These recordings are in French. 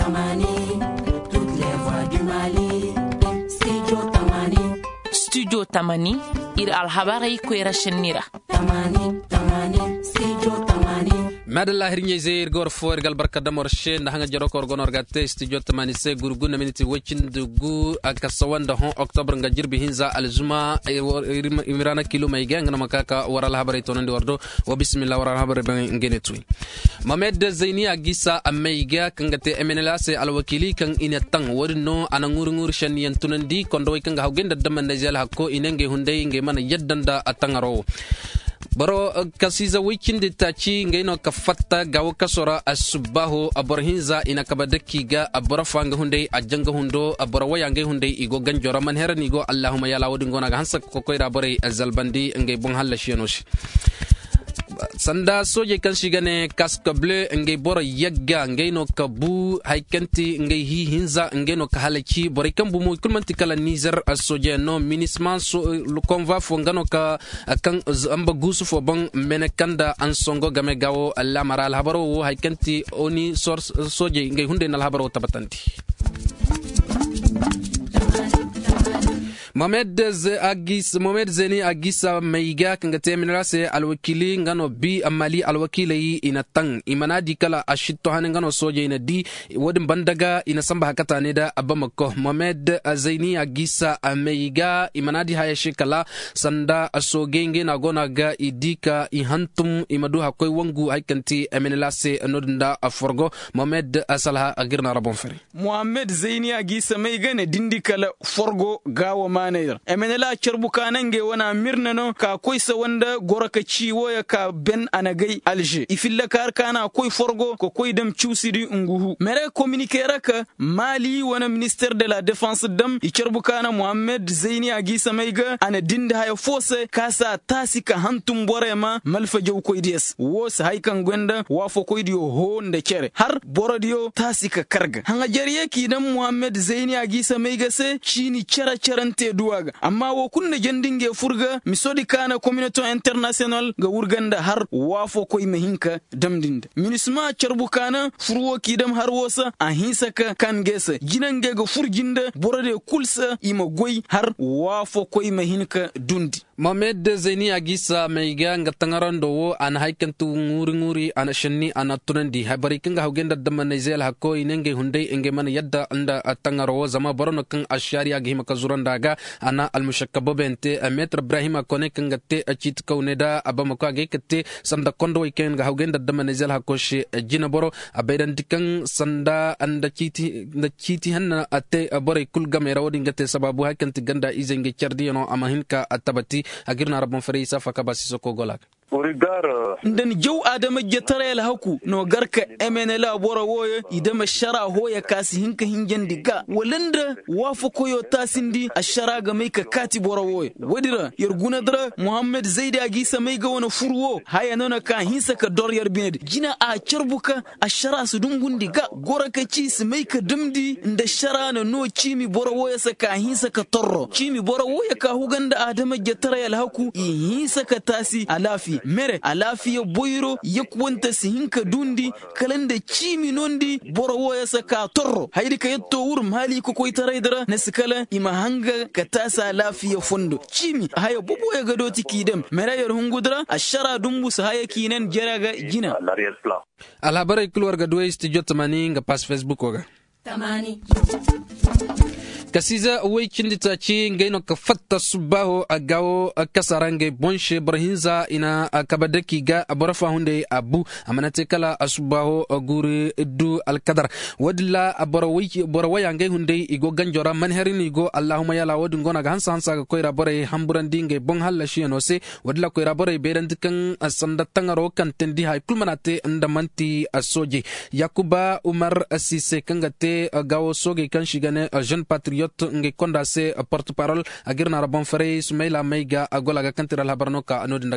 Tamani, toutes les voix du Mali. Studio Tamani, ir alhabarai kwera shenira. Tamani, Studio Tamani. madalla hirnye zeer gor for gal barkada morshe na hanga jaro kor gonor gatte studio tamani se gurgu na miniti wacin dugu akasawanda hon october nga jirbi hinza alzuma imirana kilo mai gang na makaka waral habari tonande wardo wa bismillah waral habari ban ngenetu Mohamed Zaini Agisa ameiga kangate MNLA se alwakili kan inatang wadno anangurungur shan yantunandi kondo kanga hawgenda daman najal hakko inenge hundai nge mana yaddanda atangaro baro kasiza wikindi tachi ngaino kafatta gawo kasora asubaho aborhinza ina kabadaki ga aborafanga hunde ajanga hundo aborawaya hunde igo ganjora man herani go allahumma ya lawdi ngona ga hansa ko koyra bore azalbandi ngay bon halla shienosh sanda soje kan shigane casque bleu ngay boro yagga ngay no kabu haykanti ngay hi hinza ngay no kahalaki bore kan bu mo kulmanti kala Niger soje no minisman so lu konva fo ngano ka kan amba gusu fo bon menekanda an songo game gawo alla maral habaro wo haykanti oni source soje ngay hunde nal habaro tabatanti Mohamed Zaini Agisa meiga kangate minrase alwakili ngano bi amali alwakili inatang imanadi kala ashito hanen ngano soje ina di wadin bandaga ina samba hakata neda abamako Mohamed Zaini Agisa meiga imanadi hayashi kala sanda asogenge na gona ga idika ihantum imadu hakoy wangu haikanti minrase nodunda aforgo Mohamed Salah agirna rabon feri Mohamed Zaini Agisa meiga ne dindikala forgo gawa manayar MNLA charbukanange wana mirnano ka koisa wanda goraka ciwo ya ka ben anagai alje ifilla kar kana koy forgo ko koy dem ciusidi nguhu mere communiquera ka mali wana ministère de la défense dam i charbukana Mohamed Zaini Agisa meiga ana dinda haya fose kasa tasika hantum borema malfa jaw koy des wos haykan gwenda wafo koy dio honde kere har borodio tasika karga hanga jariye ki dam Mohamed Zaini Agisa meiga se chini charante duwaga amma wo kunne jendinge furga misodi kana communauté international ga wurganda har wafo koy mehinka damdinde minisma charbukana furwo kidam har wosa a hinsaka kan gesa jinange ga furjinda borode kulsa ima goy har wafo koy mehinka dundi Mohamed Zaini Agisa meiga ngatangarando wo an haikantu nguri an shanni an tunandi habarikinga hawgenda damman zel hakko inenge hunde enge man yadda anda atangaro zama barono kan ashariya gihima kazuranda ana almushakkabo bente Maître Ibrahima kone kangate achit kauneda abamako agekete sanda kondo iken ga hawgenda damman zel hakko she jina boro abedan dikan sanda anda chiti hanna ate bore kul gamera wodingate sababu haikanti ganda izenge chardiyano amahinka atabati agirna rabon fere isa fakabasi soko golak ndan jow adama jetarel haku no garka MNLA bora woye idama shara hoya kasi hinka hingen diga walanda wafo koyo tasindi ashara ga mai ka kati bora woye wadira yarguna dra Mohamed Zaini Agisa mai ga wona furwo haya nona ka hinsa ka dor yar bined jina a charbuka ashara su dungun diga gora ka ci su mai ka dumdi nda shara no chimi bora woye sa ka hinsa ka torro chimi bora woye ka huganda adama jetarel haku hinsa ka tasi alafi mere alafiya boyro yakwanta sihinka dundi kalanda chimi nondi borowo ya saka torro haydi ka yetto wurum hali ko koy taraydara naskala ima hanga ka tasa lafiya fondo chimi haya bobo ya gado tikidem mere yer hungudra ashara dumbu sa haya kinan jaraga jina alhabare kulwar gadwe studio tamani nga pas Facebook oga Tamani. kasiza wikindi tachi ngaino kafatta subaho agawo kasarange bonshe brahinza ina kabadaki ga abarafa hunde abu amanate kala asubaho guri du alqadar wadilla barawaya ngai hunde igo ganjora manherini igo allahumma ya lawad ngona ga hansa ga koira bare hamburandi ngai bon halla shieno se wadilla koira bare berandikan asanda tangaro kan tendi hay kulmanate ndamanti asoje yakuba umar asise kangate gawo soge kan shigane jeune patriote nge kondase porte parole agirna rabon fere Sumaila Meiga agola ga kantira labarno ka anodinda gaw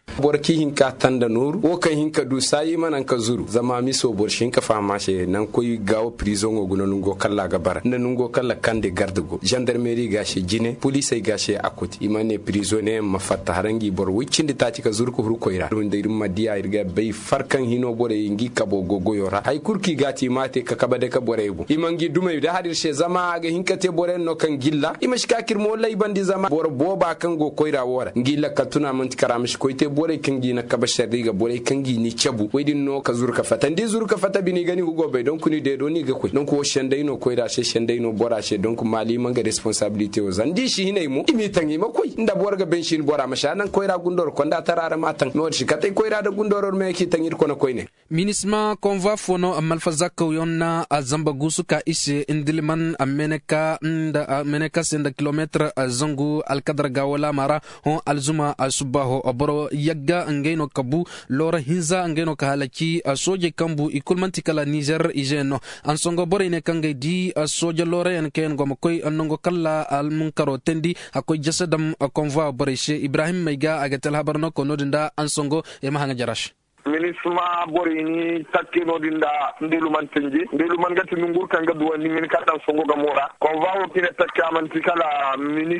borki hinka tanda nur wo kan hinka du sayi manan ka zuru zama mi so bor shinka fama she nan koy gawo prison go gunon go kala ga bara nan go kala kande garde go gendarmerie ga she jine police ga she akoti imane prisonnier ma fatta harangi bor wiccinde tati ka zuru ko hur koyra dum de rum madiya irga bay farkan hino bore ngi kabo go goyora hay kurki gati mate ka kabade ka borebu imangi dumay da hadir she zama ga hinka te bore no kan gilla imashka kirmo lay bandi zama bor boba kan go koyra wora ngilla katuna man karamish koyte bore kangi na kabashar riga bore kangi ni chabu wedin no ka zurka fata ndi zurka fata bini gani hugo be donc ni de do ni ga koy donc wo shendai no koyra she shendai no bora she donc mali manga responsabilité o zandi shi hinay mu imi tangi ma koy nda borga ben shin bora masha nan koyra gundor ko nda tarara matan no shi katay koyra da gundoror me ki tangir ko na koyne minisma konva fono malfazak yonna azamba gusuka ise indilman ameneka nda ameneka senda kilometre zangu alkadra gawala mara hon alzuma asubaho aboro yagga ngeno kabu lora hinza ngeno kahalaki soje kambu ikulmanti kala Niger ijeno ansongo bore ne kangai di soje lora en ken goma koy anongo kala al munkaro tendi akoy jasadam konva bore she Ibrahim Maiga agatel habarno ko nodinda ansongo e mahanga jarash minisma borini takkino dinda ndelu man tenji ndelu man gati nungur kanga duwani min katan songo gamora konvawo kine takka man tikala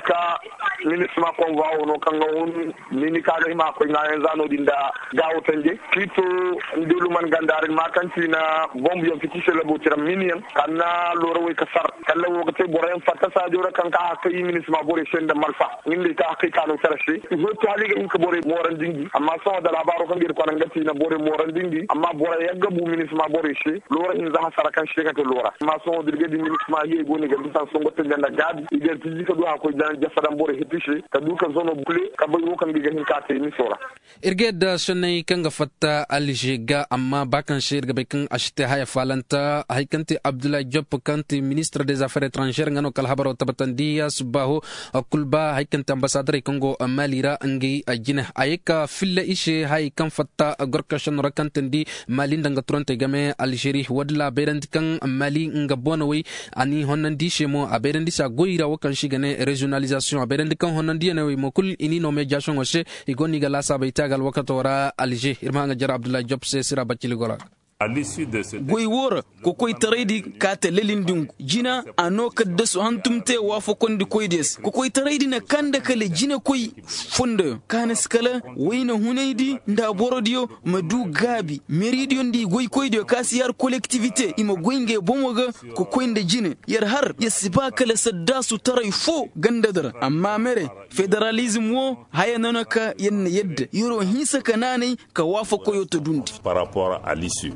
minisma konvawo no kanga on minika ga ma ko ngayen zano dinda gawo tenje kito ndelu man gandare ma kanti na bomb yo fitise la botira minien kanna loro we kasar kala wo gate boren fatta sa jora kanka ka yi minisma bore shenda malfa ngindi ka hakika no tarashi zo tali ga ko bore moran dingi amma so da labaro kan ngir ko ngati na bore moran dingi amma bore yagga bu minisma bore shi lora in za hasara kan shi kate lora amma so dirge di minisma ye goni ga dusan so ngotte janda gadi ider tiji ka do ha ko jan jafadan bore hetishi ka du kan zono bule ka bay wo kan diga hin ka te ni sora irge da shanai kan ga fatta aljiga amma bakan shir ga bekan ashte haya falanta haykanti Abdoulaye Diop kanti ministre des affaires étrangères ngano kal habaro tabatandiya subaho kulba haykanti ambassadeur Congo malira ngi ajina ayeka fille ishe hay kan fatta gorkashan rakantandi mali ndanga turante game Algerie wadla berandi kan mali nga bonawai ani honandi shemo aberandi sa goira wakan shigane regionalisation aberandi kan honandi ne mo kul ini no mediation washe igoni gala sabaitagal wakatora Alger irma nga jara Abdoulaye Diop se sira bacili gora goy wora ko koy taraydi ka te lelindung jina ano kadda so hantumte wa fo kondi koydes ko koy taraydi na kanda kale jina koy fonde kanas kala wayna hunaydi nda borodio madu gabi meridion di goy koyde kasiyar collectivité imo goynge bomoga ko koynde jine yar har yasiba kala sadda su taray fo gandadar amma mere federalism wo haya nanaka yenna yedde yoro hisa kanane ka wafa koyo to dundi par rapport à l'issue.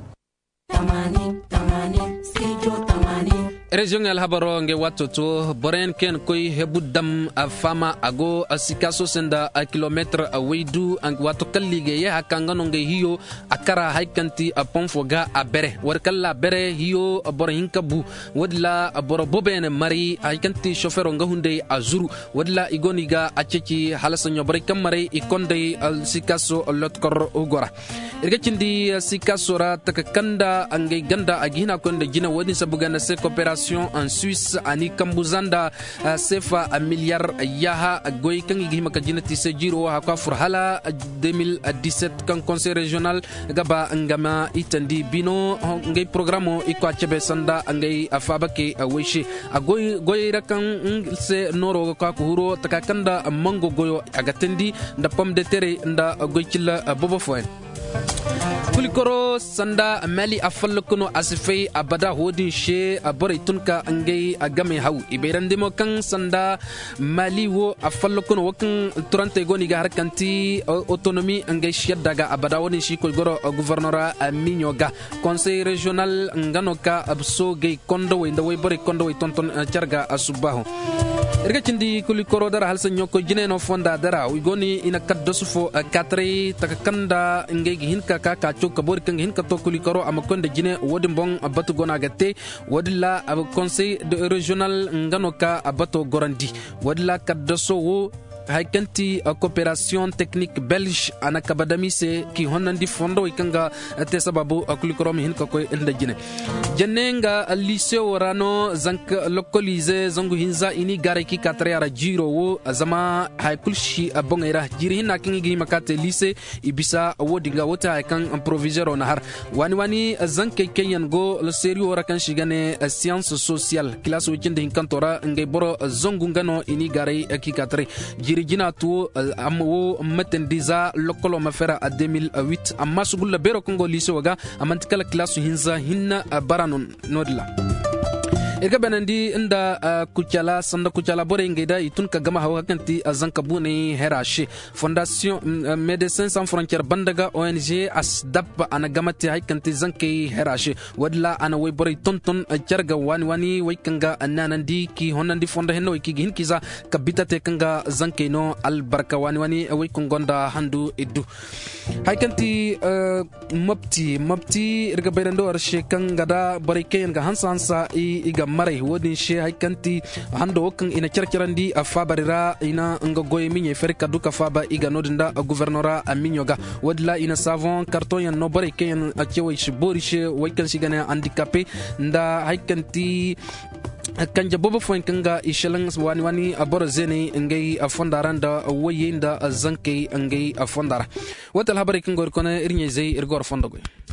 Regional habaro nge watoto boren ken koy hebudam afama ago asikaso senda a kilometre a weidu ang wato kallige ya hakangano nge hiyo akara haikanti a ponfoga a bere warkalla bere hiyo bor hinkabu wadla bor bobene mari haikanti chauffeur nga hunde azuru wadla igoniga a ceci halasa nyobare kamare ikonde al sikaso lotkor ugora irgachindi sikaso ra takakanda ange ganda agina konde jina wadi sabugana se coopération en Suisse ani kambuzanda sefa a milliard yaha goy kangi gihima kajinati se jiro ha ka furhala 2017 kan conseil régional gaba ngama itandi bino ngay programme iko achebe sanda ngay afabake weshi goy rakan se noro ka kuhuro takakanda mango goyo agatendi nda pomme de terre nda goychila bobo foen kulikoro sanda mali afallokono asifai abada hodin she abore tunka angay agame haw iberandimo kan sanda mali wo afallokono wakan turante goni ga harkanti autonomie angay sheddaga abada woni shi ko goro gouverneur minyoga conseil régional nganoka abso gay kondo we ndaway bore kondo we tonton charga asubaho irga cindi kulikoro dara halsa nyoko jineno fonda dara wi goni ina kaddosufo katri takakanda ngay hinka ka kabor kan hin kato kulikoro amakonde jine wodi mbong abatu gona gatte wadilla ab conseil de régional nganoka abato gorandi wadilla kaddaso wo haykanti coopération technique belge ana kabadami se ki honandi fondo ikanga te sababu akulikrom hin ko inda jine jennenga lycée rano zank localisé zangu hinza ini gare ki katriara jiro wo zama haykulshi bongaira jiri hinna kingi makate lycée ibisa wodinga wota kan proviseur na har wani zanke kenyan go le serio rakan shigane science sociale classe wikinde hinkantora ngay boro zongu ngano ini gare ki katre jiri jina tu amwo matendiza lokolo mafera a 2008 amma sugulla bero kongo lycée waga amantikala classe hinza hinna baranon nodla ega benandi inda kuchala sanda kuchala bore ngeda itun ka gama hawa kanti azanka bune herashi fondation médecins sans frontières bandaga ONG asdap ana gamati hay kanti zanki herashi wadla ana way bore tonton charga wani way kanga ananandi ki honandi fonda henno ki hin kiza kabitate kanga zanki no albarka wani way kongonda handu iddu hay kanti mapti erga benando arshe kanga da bore kayen ga hansa iga marai wodin she haykanti hando kan ina cercerandi afabarira ina nga goye minye ferka duka faba iga nodinda gouvernora aminyoga wadla ina savon carton yan no bare ken achewe shibori she waykan sigana handicapé nda haykanti kanja bobo fo kanga ishalang wani aboro zeni ngai afondaranda wayenda zanke ngai afondara watal habari kangor kona irnye zai irgor fondogo